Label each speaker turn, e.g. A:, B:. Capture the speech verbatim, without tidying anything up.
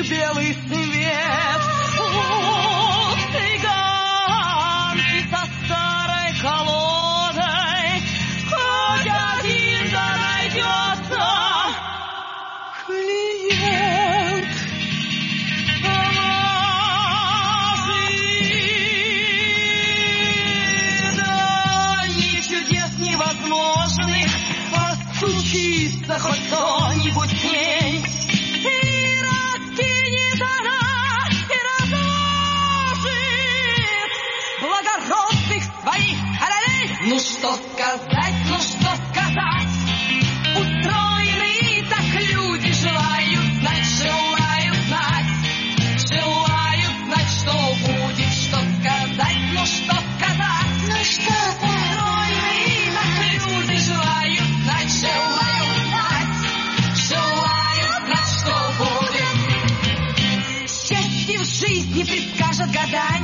A: белый свет. Вот цыганки со старой колодой, хоть один да найдется клиент. Положи, да ни чудес невозможных, постучится хоть кто-нибудь к ней. Ну что сказать, ну что сказать, устроены так люди, желают знать, желают знать, желают знать, что будет, что сказать, ну что сказать, ну что устроены так люди, желают знать, желают знать, желают знать, что будет. Счастье в жизни предскажет гадать.